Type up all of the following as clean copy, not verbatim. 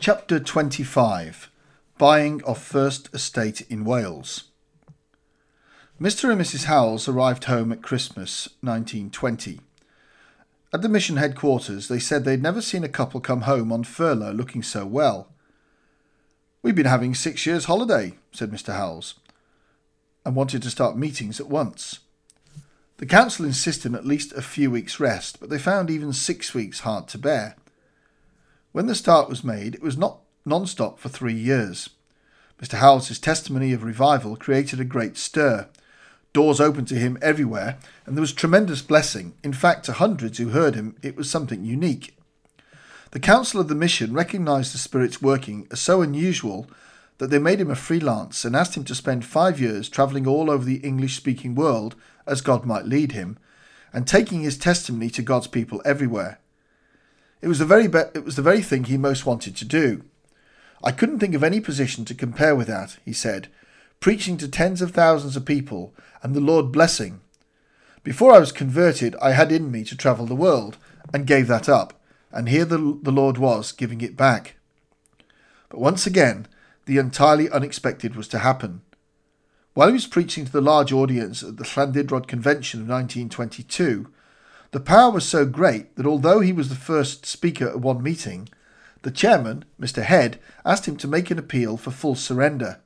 Chapter 25. Buying of First Estate in Wales. Mr. and Mrs. Howells arrived home at Christmas 1920. At the mission headquarters, they said they'd never seen a couple come home on furlough looking so well. "We've been having 6 years' holiday," said Mr. Howells, and wanted to start meetings at once. The council insisted on at least a few weeks' rest, but they found even 6 weeks hard to bear. When the start was made, it was not non-stop for 3 years. Mr. Howells' testimony of revival created a great stir. Doors opened to him everywhere, and there was tremendous blessing. In fact, to hundreds who heard him, it was something unique. The council of the mission recognised the Spirit's working as so unusual that they made him a freelance and asked him to spend 5 years travelling all over the English-speaking world as God might lead him, and taking his testimony to God's people everywhere. It was the very thing he most wanted to do. "I couldn't think of any position to compare with that," he said, "preaching to tens of thousands of people and the Lord blessing. Before I was converted, I had in me to travel the world and gave that up, and here the Lord was giving it back." But once again, the entirely unexpected was to happen. While he was preaching to the large audience at the Llandudrod Convention of 1922, the power was so great that although he was the first speaker at one meeting, the chairman, Mr. Head, asked him to make an appeal for full surrender.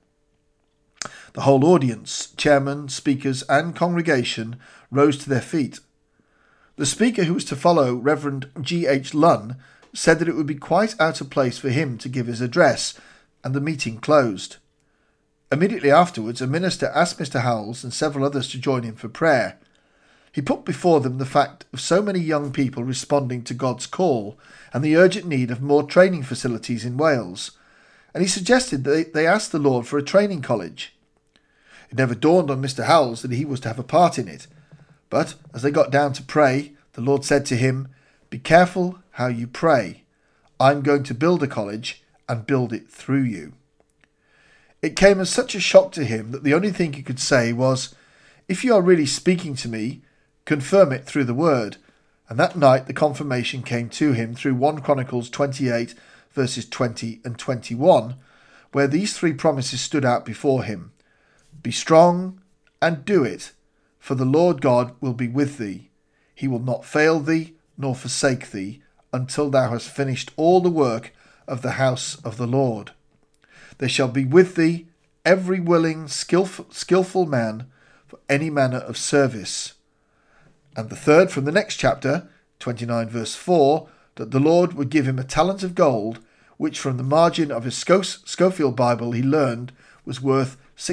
The whole audience, chairman, speakers and congregation rose to their feet. The speaker who was to follow, Reverend G. H. Lunn, said that it would be quite out of place for him to give his address, and the meeting closed. Immediately afterwards, a minister asked Mr. Howells and several others to join him for prayer. He put before them the fact of so many young people responding to God's call and the urgent need of more training facilities in Wales, and he suggested that they ask the Lord for a training college. It never dawned on Mr. Howells that he was to have a part in it, but as they got down to pray, the Lord said to him, "Be careful how you pray. I'm going to build a college and build it through you." It came as such a shock to him that the only thing he could say was, "If you are really speaking to me, confirm it through the word," and that night the confirmation came to him through 1 Chronicles 28 verses 20 and 21, where these 3 promises stood out before him. "Be strong and do it, for the Lord God will be with thee. He will not fail thee nor forsake thee until thou hast finished all the work of the house of the Lord. There shall be with thee every willing, skillful man for any manner of service." And the third from the next chapter, 29 verse 4, that the Lord would give him a talent of gold, which from the margin of his Schofield Bible he learned was worth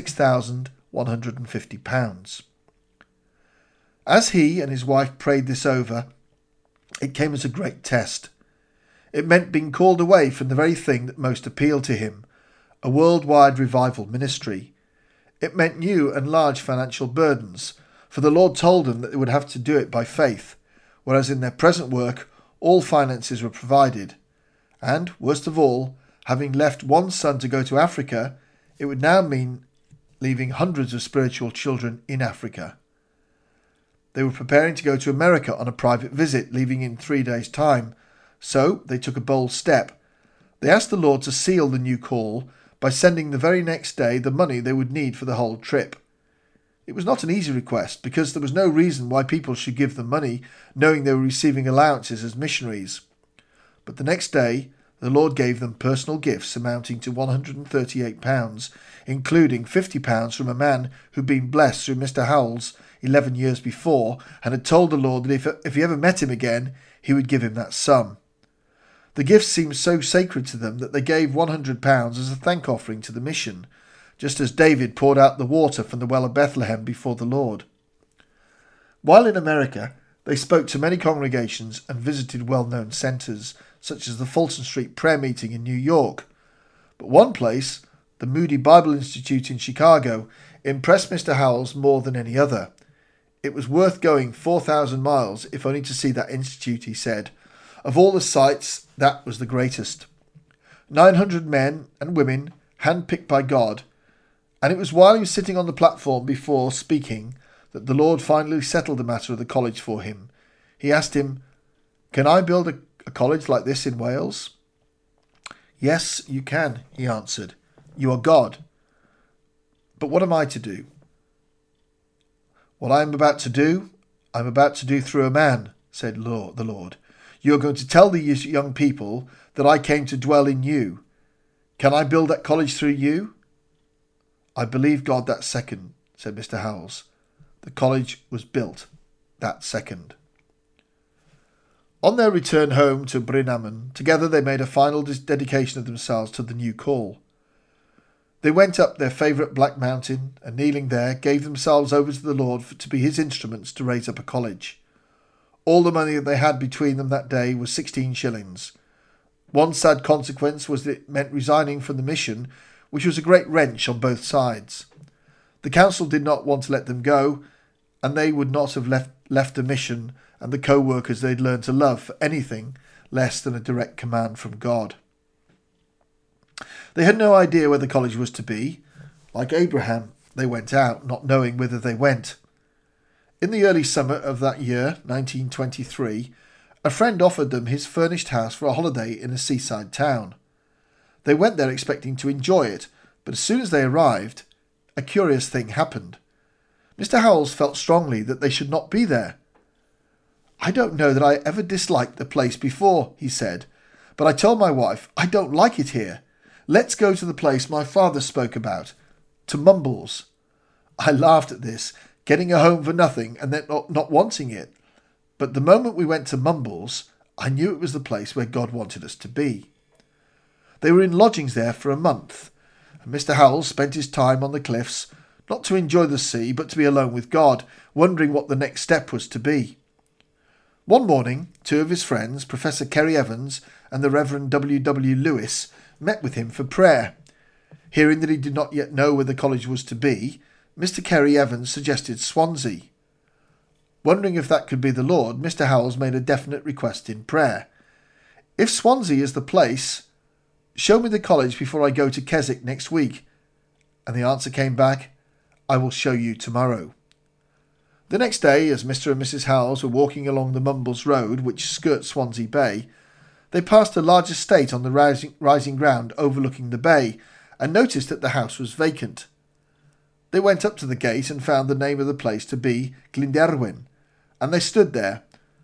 £6,150. As he and his wife prayed this over, it came as a great test. It meant being called away from the very thing that most appealed to him, a worldwide revival ministry. It meant new and large financial burdens, for the Lord told them that they would have to do it by faith, whereas in their present work all finances were provided. And, worst of all, having left one son to go to Africa, it would now mean leaving hundreds of spiritual children in Africa. They were preparing to go to America on a private visit, leaving in 3 days' time, so they took a bold step. They asked the Lord to seal the new call by sending the very next day the money they would need for the whole trip. It was not an easy request, because there was no reason why people should give them money, knowing they were receiving allowances as missionaries. But the next day, the Lord gave them personal gifts amounting to £138, including £50 from a man who'd been blessed through Mr. Howells 11 years before, and had told the Lord that if he ever met him again, he would give him that sum. The gifts seemed so sacred to them that they gave £100 as a thank offering to the mission, just as David poured out the water from the well of Bethlehem before the Lord. While in America, they spoke to many congregations and visited well-known centres, such as the Fulton Street Prayer Meeting in New York. But one place, the Moody Bible Institute in Chicago, impressed Mr. Howells more than any other. It was worth going 4,000 miles, if only to see that institute, he said. Of all the sights, that was the greatest. 900 men and women, handpicked by God, and it was while he was sitting on the platform before speaking that the Lord finally settled the matter of the college for him. He asked him, "Can I build a college like this in Wales?" Yes, you can, he answered. You are God. But what am I to do? What I am about to do, I am about to do through a man, said the Lord. You are going to tell these young people that I came to dwell in you. Can I build that college through you? I believe God that second, said Mr. Howells. The college was built that second. On their return home to Bryn Aman, together they made a final dedication of themselves to the new call. They went up their favourite black mountain and, kneeling there, gave themselves over to the Lord to be his instruments to raise up a college. All the money that they had between them that day was 16 shillings. One sad consequence was that it meant resigning from the mission, which was a great wrench on both sides. The council did not want to let them go, and they would not have left the mission and the co-workers they'd learned to love for anything less than a direct command from God. They had no idea where the college was to be. Like Abraham, they went out, not knowing whither they went. In the early summer of that year, 1923, a friend offered them his furnished house for a holiday in a seaside town. They went there expecting to enjoy it, but as soon as they arrived, a curious thing happened. Mr. Howells felt strongly that they should not be there. I don't know that I ever disliked the place before, he said, but I told my wife, I don't like it here. Let's go to the place my father spoke about, to Mumbles. I laughed at this, getting a home for nothing and then not wanting it. But the moment we went to Mumbles, I knew it was the place where God wanted us to be. They were in lodgings there for a month, and Mr. Howells spent his time on the cliffs, not to enjoy the sea, but to be alone with God, wondering what the next step was to be. One morning, two of his friends, Professor Kerry Evans and the Reverend W. W. Lewis, met with him for prayer. Hearing that he did not yet know where the college was to be, Mr. Kerry Evans suggested Swansea. Wondering if that could be the Lord, Mr. Howells made a definite request in prayer. If Swansea is the place, show me the college before I go to Keswick next week. And the answer came back, I will show you tomorrow. The next day, as Mr. and Mrs. Howells were walking along the Mumbles Road, which skirts Swansea Bay, they passed a large estate on the rising ground overlooking the bay, and noticed that the house was vacant. They went up to the gate and found the name of the place to be Glenderwin, and they stood there.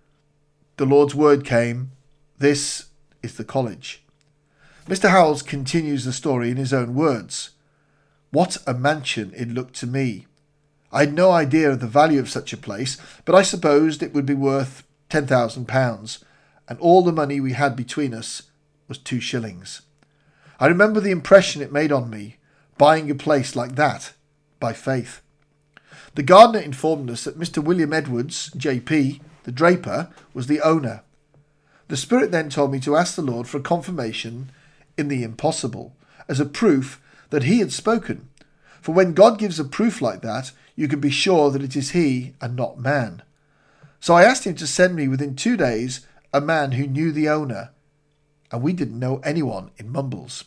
The Lord's word came, this is the college. Mr. Howells continues the story in his own words. What a mansion it looked to me. I had no idea of the value of such a place, but I supposed it would be worth £10,000, and all the money we had between us was 2 shillings. I remember the impression it made on me, buying a place like that, by faith. The gardener informed us that Mr. William Edwards, J.P., the draper, was the owner. The Spirit then told me to ask the Lord for a confirmation in the impossible, as a proof that he had spoken. For when God gives a proof like that, you can be sure that it is he and not man. So I asked him to send me within 2 days a man who knew the owner, and we didn't know anyone in Mumbles.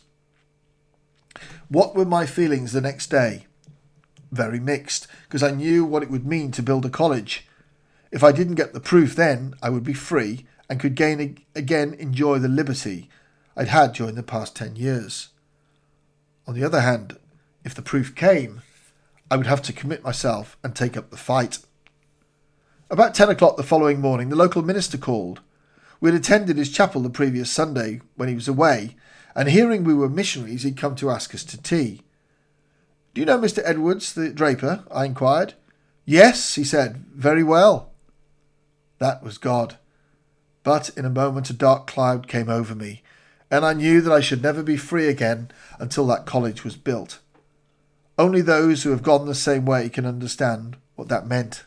What were my feelings the next day? Very mixed, because I knew what it would mean to build a college. If I didn't get the proof then, I would be free and could again enjoy the liberty I'd had during the past 10 years. On the other hand, if the proof came, I would have to commit myself and take up the fight. About 10 o'clock the following morning, the local minister called. We had attended his chapel the previous Sunday when he was away, and hearing we were missionaries, he'd come to ask us to tea. Do you know Mr. Edwards, the draper? I inquired. Yes, he said, very well. That was God. But in a moment a dark cloud came over me, and I knew that I should never be free again until that college was built. Only those who have gone the same way can understand what that meant.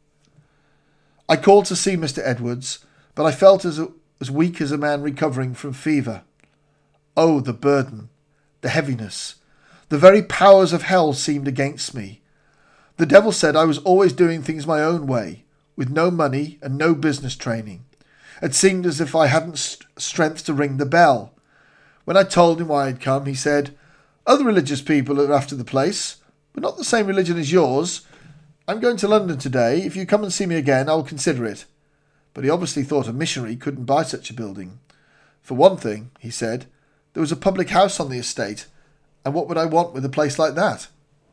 I called to see Mr. Edwards, but I felt as weak as a man recovering from fever. Oh, the burden, the heaviness. The very powers of hell seemed against me. The devil said I was always doing things my own way, with no money and no business training. It seemed as if I hadn't strength to ring the bell. When I told him why I had come, he said, Other religious people are after the place, but not the same religion as yours. I'm going to London today. If you come and see me again, I will consider it. But he obviously thought a missionary couldn't buy such a building. For one thing, he said, There was a public house on the estate, and what would I want with a place like that?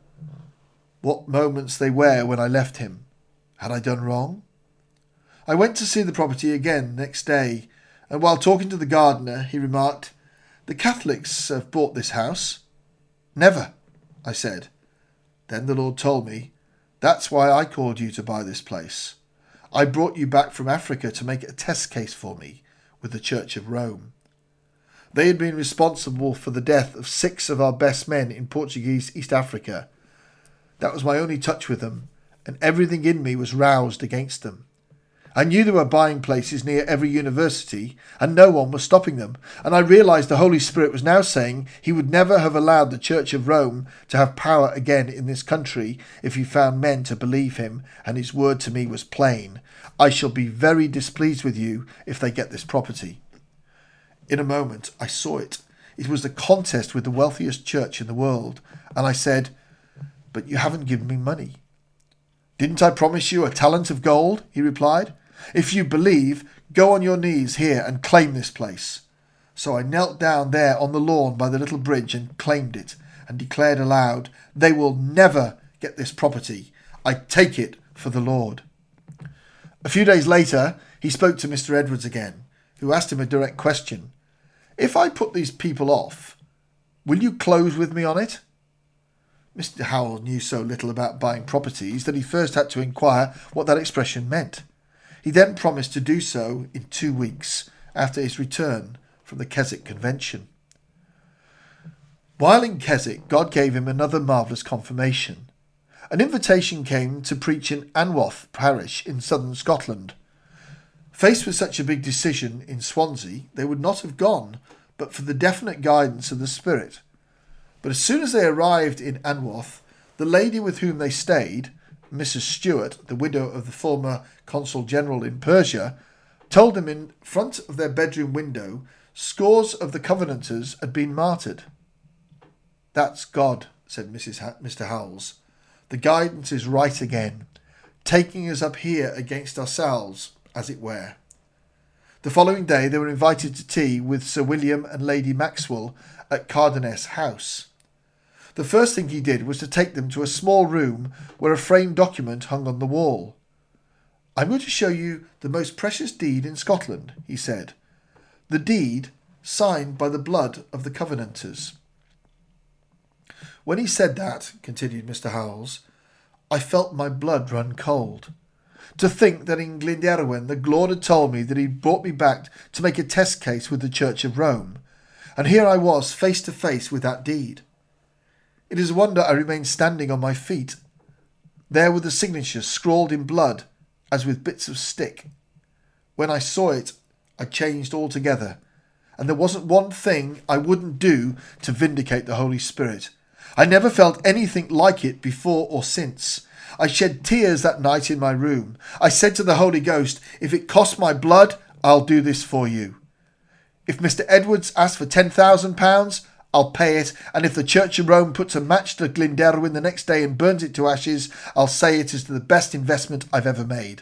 What moments they were when I left him. Had I done wrong? I went to see the property again next day, and while talking to the gardener, he remarked, "The Catholics have bought this house." "Never," I said. Then the Lord told me, "That's why I called you to buy this place. I brought you back from Africa to make a test case for me with the Church of Rome." They had been responsible for the death of 6 of our best men in Portuguese East Africa. That was my only touch with them, and everything in me was roused against them. I knew they were buying places near every university, and no one was stopping them, and I realised the Holy Spirit was now saying he would never have allowed the Church of Rome to have power again in this country if he found men to believe him, and his word to me was plain: "I shall be very displeased with you if they get this property." In a moment I saw it. It was the contest with the wealthiest church in the world, and I said, "But you haven't given me money." "Didn't I promise you a talent of gold?" he replied. "If you believe, go on your knees here and claim this place." So I knelt down there on the lawn by the little bridge and claimed it, and declared aloud, "They will never get this property. I take it for the Lord." A few days later, he spoke to Mr. Edwards again, who asked him a direct question. "If I put these people off, will you close with me on it?" Mr. Howell knew so little about buying properties that he first had to inquire what that expression meant. He then promised to do so in 2 weeks after his return from the Keswick Convention. While in Keswick, God gave him another marvellous confirmation. An invitation came to preach in Anwath parish in southern Scotland. Faced with such a big decision in Swansea, they would not have gone but for the definite guidance of the Spirit. But as soon as they arrived in Anwath, the lady with whom they stayed, Mrs. Stewart, the widow of the former Consul General in Persia, told them in front of their bedroom window scores of the Covenanters had been martyred. "That's God," said Mr. Howells. "The guidance is right again, taking us up here against ourselves, as it were." The following day they were invited to tea with Sir William and Lady Maxwell at Cardonness House. The first thing he did was to take them to a small room where a framed document hung on the wall. "I'm going to show you the most precious deed in Scotland," he said. "The deed signed by the blood of the Covenanters." When he said that, continued Mr. Howells, I felt my blood run cold. To think that in Glenderwin the Lord had told me that he'd brought me back to make a test case with the Church of Rome, and here I was face to face with that deed. It is a wonder I remained standing on my feet. There were the signatures scrawled in blood, as with bits of stick. When I saw it, I changed altogether, and there wasn't one thing I wouldn't do to vindicate the Holy Spirit. I never felt anything like it before or since. I shed tears that night in my room. I said to the Holy Ghost, "If it costs my blood, I'll do this for you. If Mr. Edwards asks for £10,000, I'll pay it, and if the Church of Rome puts a match to Glenderwin the next day and burns it to ashes, I'll say it is the best investment I've ever made."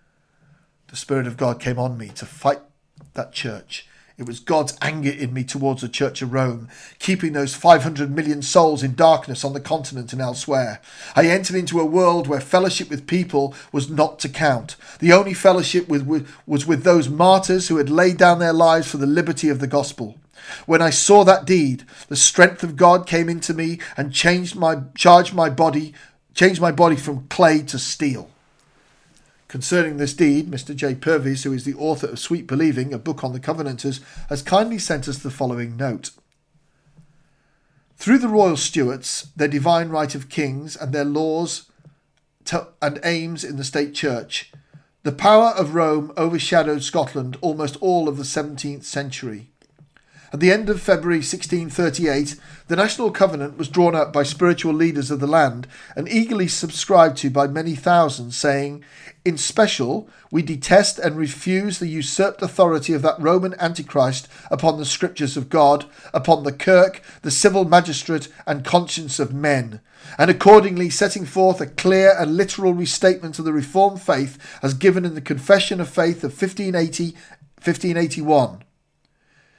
The Spirit of God came on me to fight that church. It was God's anger in me towards the Church of Rome, keeping those 500 million souls in darkness on the continent and elsewhere. I entered into a world where fellowship with people was not to count. The only fellowship was with those martyrs who had laid down their lives for the liberty of the gospel. When I saw that deed, the strength of God came into me and changed my body from clay to steel. Concerning this deed, Mr. J. Purvis, who is the author of Sweet Believing, a book on the Covenanters, has kindly sent us the following note. Through the royal Stuarts, their divine right of kings and their laws and aims in the state church, the power of Rome overshadowed Scotland almost all of the 17th century. At the end of February 1638, the National Covenant was drawn up by spiritual leaders of the land and eagerly subscribed to by many thousands, saying, "In special, we detest and refuse the usurped authority of that Roman Antichrist upon the Scriptures of God, upon the Kirk, the civil magistrate, and conscience of men, and accordingly setting forth a clear and literal restatement of the Reformed faith as given in the Confession of Faith of 1581.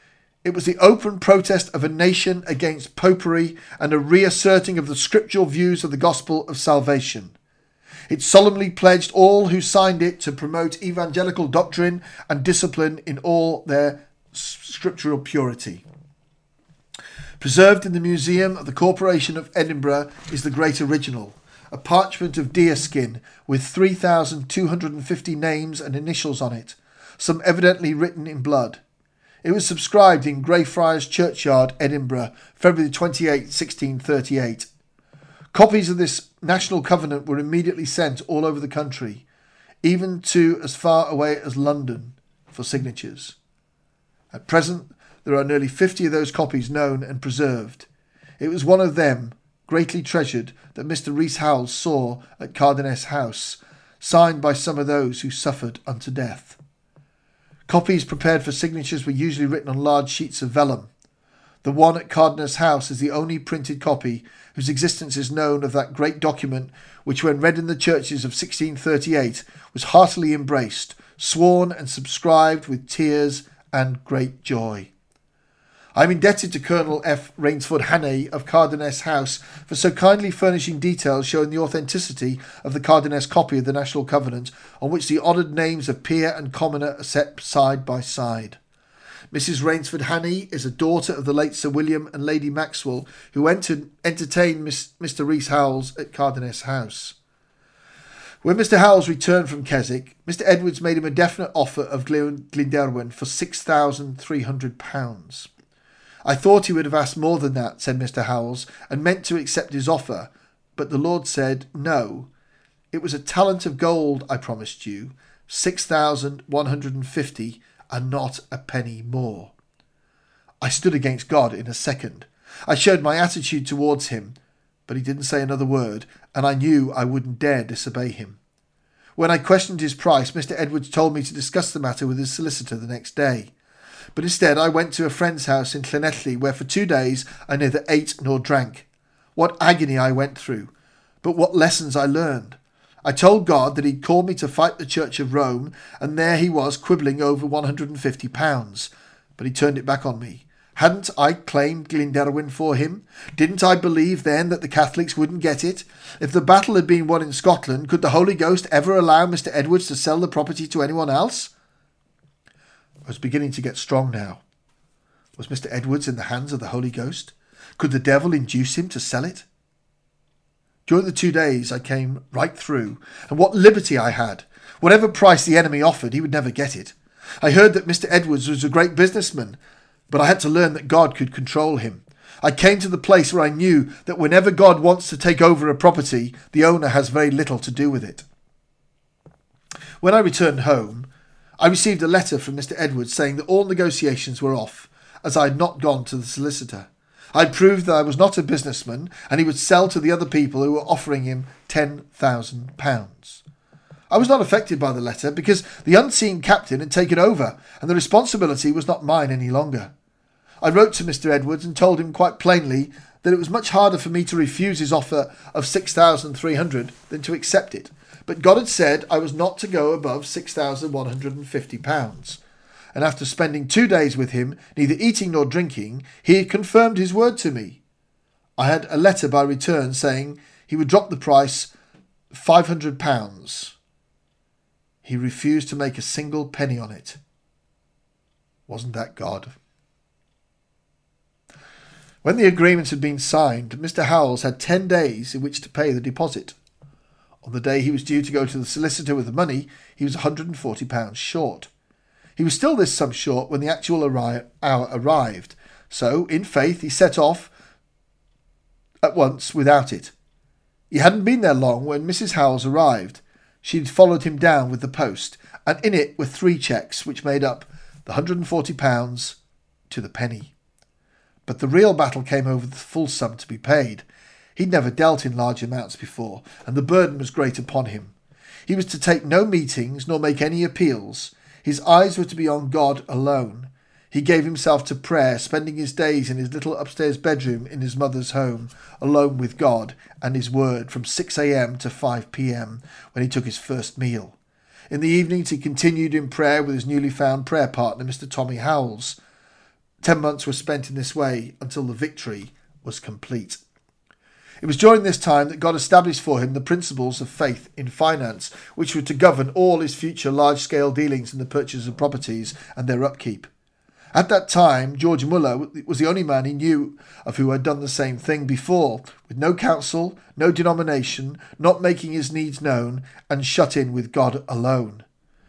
It was the open protest of a nation against popery and a reasserting of the scriptural views of the gospel of salvation. It solemnly pledged all who signed it to promote evangelical doctrine and discipline in all their scriptural purity. Preserved in the Museum of the Corporation of Edinburgh is the Great Original, a parchment of deerskin with 3,250 names and initials on it, some evidently written in blood. It was subscribed in Greyfriars Churchyard, Edinburgh, February 28, 1638. Copies of this national covenant were immediately sent all over the country, even to as far away as London, for signatures. At present, there are nearly 50 of those copies known and preserved. It was one of them, greatly treasured, that Mr. Rees Howells saw at Cardonness House, signed by some of those who suffered unto death. Copies prepared for signatures were usually written on large sheets of vellum. The one at Cardonness House is the only printed copy whose existence is known of that great document which, when read in the churches of 1638, was heartily embraced, sworn and subscribed with tears and great joy. I am indebted to Colonel F. Rainsford Hannay of Cardonness House for so kindly furnishing details showing the authenticity of the Cardonness copy of the National Covenant, on which the honoured names of peer and commoner are set side by side. Mrs. Rainsford Hannay is a daughter of the late Sir William and Lady Maxwell, who entertained Mr. Rees Howells at Cardonness House. When Mr. Howells returned from Keswick, Mr. Edwards made him a definite offer of Glenderwin for £6,300. I thought he would have asked more than that, said Mr. Howells, and meant to accept his offer, but the Lord said, no. It was a talent of gold I promised you, 6,150, and not a penny more. I stood against God in a second. I showed my attitude towards him, but he didn't say another word, and I knew I wouldn't dare disobey him. When I questioned his price, Mr. Edwards told me to discuss the matter with his solicitor the next day. But instead I went to a friend's house in Llanelli, where for 2 days I neither ate nor drank. What agony I went through, but what lessons I learned. I told God that he'd called me to fight the Church of Rome, and there he was quibbling over £150, but he turned it back on me. Hadn't I claimed Glenderwin for him? Didn't I believe then that the Catholics wouldn't get it? If the battle had been won in Scotland, could the Holy Ghost ever allow Mr. Edwards to sell the property to anyone else? I was beginning to get strong now. Was Mr. Edwards in the hands of the Holy Ghost? Could the devil induce him to sell it? During the 2 days I came right through, and what liberty I had! Whatever price the enemy offered, he would never get it. I heard that Mr. Edwards was a great businessman, but I had to learn that God could control him. I came to the place where I knew that whenever God wants to take over a property, the owner has very little to do with it. When I returned home, I received a letter from Mr. Edwards saying that all negotiations were off, as I had not gone to the solicitor. I had proved that I was not a businessman, and he would sell to the other people who were offering him £10,000. I was not affected by the letter, because the unseen captain had taken over, and the responsibility was not mine any longer. I wrote to Mr. Edwards and told him quite plainly that it was much harder for me to refuse his offer of £6,300 than to accept it. But God had said I was not to go above £6,150. And after spending 2 days with him, neither eating nor drinking, he had confirmed his word to me. I had a letter by return saying he would drop the price £500. He refused to make a single penny on it. Wasn't that God? When the agreement had been signed, Mr. Howells had 10 days in which to pay the deposit. On the day he was due to go to the solicitor with the money, he was £140 short. He was still this sum short when the actual hour arrived, so, in faith, he set off at once without it. He hadn't been there long when Mrs. Howells arrived. She had followed him down with the post, and in it were 3 cheques, which made up the £140 to the penny. But the real battle came over the full sum to be paid. He'd never dealt in large amounts before, and the burden was great upon him. He was to take no meetings, nor make any appeals. His eyes were to be on God alone. He gave himself to prayer, spending his days in his little upstairs bedroom in his mother's home, alone with God and his word, from 6 a.m. to 5 p.m, when he took his first meal. In the evenings he continued in prayer with his newly found prayer partner, Mr. Tommy Howells, 10 months were spent in this way until the victory was complete. It was during this time that God established for him the principles of faith in finance, which were to govern all his future large-scale dealings in the purchase of properties and their upkeep. At that time, George Muller was the only man he knew of who had done the same thing before, with no counsel, no denomination, not making his needs known, and shut in with God alone.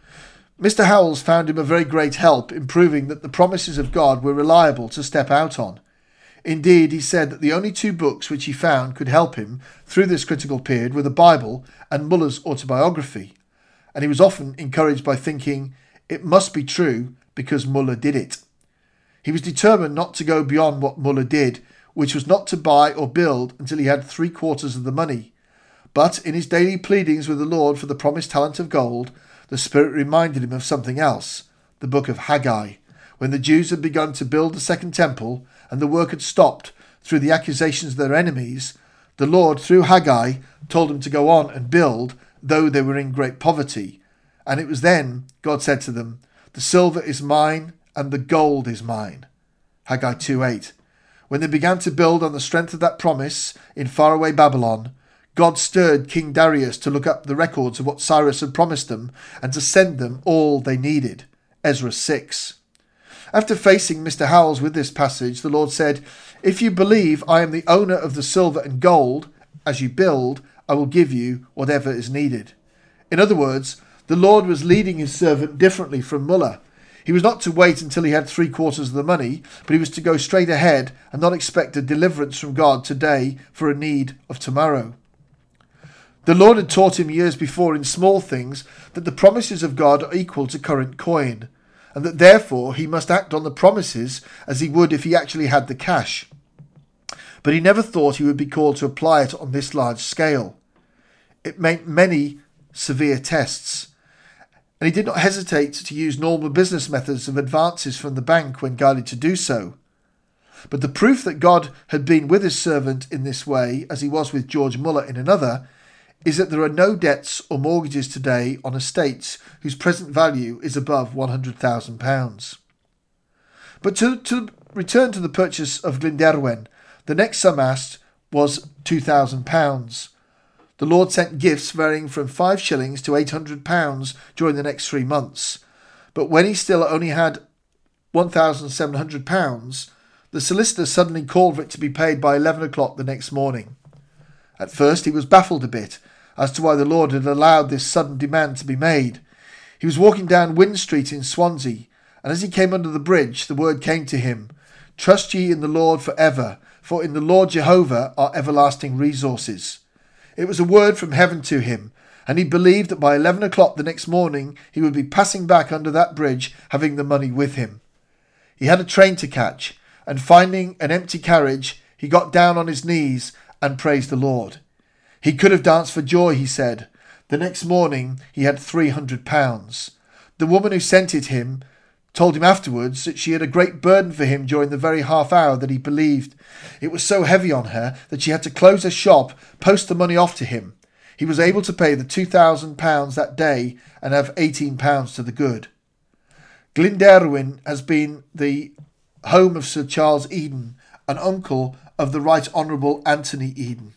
Mr. Howells found him a very great help in proving that the promises of God were reliable to step out on. Indeed, he said that the only two books which he found could help him through this critical period were the Bible and Muller's autobiography, and he was often encouraged by thinking, it must be true because Muller did it. He was determined not to go beyond what Muller did, which was not to buy or build until he had 3/4 of the money. But in his daily pleadings with the Lord for the promised talent of gold, the Spirit reminded him of something else, the book of Haggai, when the Jews had begun to build the second temple and the work had stopped through the accusations of their enemies. The Lord, through Haggai, told them to go on and build, though they were in great poverty. And it was then God said to them, the silver is mine and the gold is mine. Haggai 2:8. When they began to build on the strength of that promise in faraway Babylon, God stirred King Darius to look up the records of what Cyrus had promised them and to send them all they needed. Ezra 6. After facing Mr. Howells with this passage, the Lord said, if you believe I am the owner of the silver and gold, as you build, I will give you whatever is needed. In other words, the Lord was leading his servant differently from Muller. He was not to wait until he had 3/4 of the money, but he was to go straight ahead and not expect a deliverance from God today for a need of tomorrow. The Lord had taught him years before in small things that the promises of God are equal to current coin, and that therefore he must act on the promises as he would if he actually had the cash. But he never thought he would be called to apply it on this large scale. It meant many severe tests, and he did not hesitate to use normal business methods of advances from the bank when guided to do so. But the proof that God had been with his servant in this way, as he was with George Muller in another, is that there are no debts or mortgages today on estates whose present value is above £100,000. But to return to the purchase of Glenderwen, the next sum asked was £2,000. The Lord sent gifts varying from 5 shillings to £800 during the next 3 months. But when he still only had £1,700, the solicitor suddenly called for it to be paid by 11 o'clock the next morning. At first he was baffled a bit as to why the Lord had allowed this sudden demand to be made. He was walking down Wynn Street in Swansea, and as he came under the bridge, the word came to him, trust ye in the Lord for ever, for in the Lord Jehovah are everlasting resources. It was a word from heaven to him, and he believed that by 11 o'clock the next morning he would be passing back under that bridge having the money with him. He had a train to catch, and finding an empty carriage, he got down on his knees and praised the Lord. He could have danced for joy, he said. The next morning he had £300. The woman who sent it him told him afterwards that she had a great burden for him during the very half hour that he believed. It was so heavy on her that she had to close her shop, post the money off to him. He was able to pay the £2,000 that day and have £18 to the good. Glenderwen has been the home of Sir Charles Eden, an uncle of the Right Honourable Anthony Eden.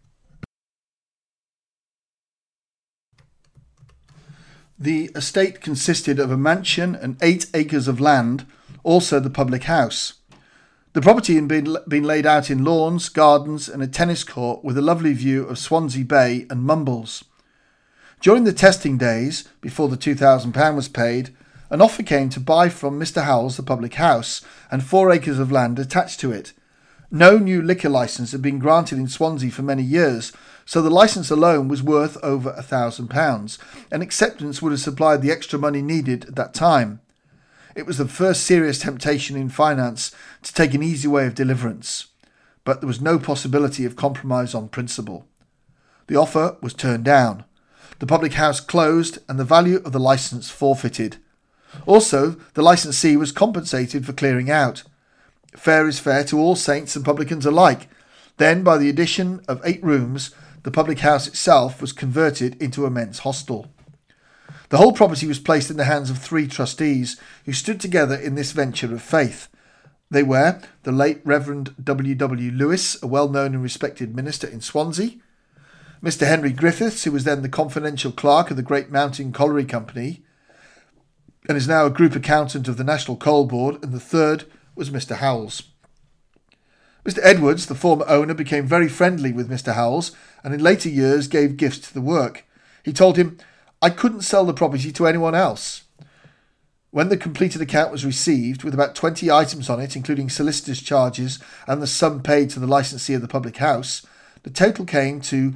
The estate consisted of a mansion and 8 acres of land, also the public house. The property had been laid out in lawns, gardens and a tennis court with a lovely view of Swansea Bay and Mumbles. During the testing days, before the £2,000 was paid, an offer came to buy from Mr. Howells the public house and 4 acres of land attached to it. No new liquor licence had been granted in Swansea for many years, so the licence alone was worth over £1,000, and acceptance would have supplied the extra money needed at that time. It was the first serious temptation in finance to take an easy way of deliverance, but there was no possibility of compromise on principle. The offer was turned down. The public house closed and the value of the licence forfeited. Also, the licensee was compensated for clearing out. Fair is fair to all saints and publicans alike. Then, by the addition of 8 rooms, the public house itself was converted into a men's hostel. The whole property was placed in the hands of 3 trustees who stood together in this venture of faith. They were the late Reverend W. W. Lewis, a well-known and respected minister in Swansea, Mr. Henry Griffiths, who was then the confidential clerk of the Great Mountain Colliery Company and is now a group accountant of the National Coal Board, and the third was Mr. Howells. Mr. Edwards, the former owner, became very friendly with Mr. Howells and in later years gave gifts to the work. He told him, "I couldn't sell the property to anyone else." When the completed account was received, with about 20 items on it, including solicitors' charges and the sum paid to the licensee of the public house, the total came to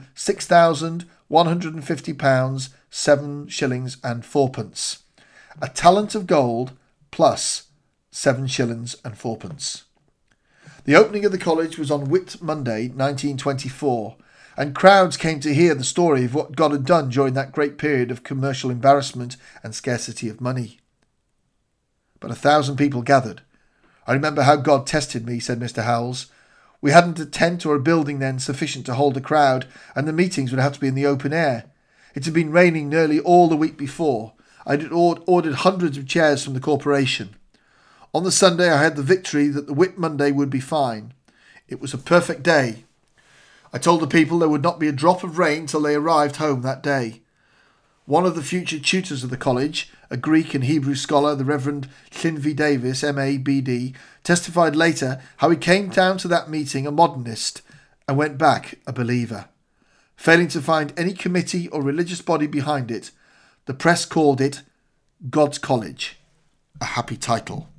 £6,150, 7 shillings and 4 a talent of gold plus 7 shillings and 4. The opening of the college was on Whit Monday, 1924, and crowds came to hear the story of what God had done during that great period of commercial embarrassment and scarcity of money. But 1,000 people gathered. "I remember how God tested me," said Mr. Howells. "We hadn't a tent or a building then sufficient to hold a crowd, and the meetings would have to be in the open air. It had been raining nearly all the week before. I had ordered hundreds of chairs from the corporation. On the Sunday I had the victory that the Whit Monday would be fine. It was a perfect day. I told the people there would not be a drop of rain till they arrived home that day. One of the future tutors of the college, a Greek and Hebrew scholar, the Reverend Llinvi Davis, M.A., B.D., testified later how he came down to that meeting a modernist and went back a believer. Failing to find any committee or religious body behind it, the press called it God's College, a happy title."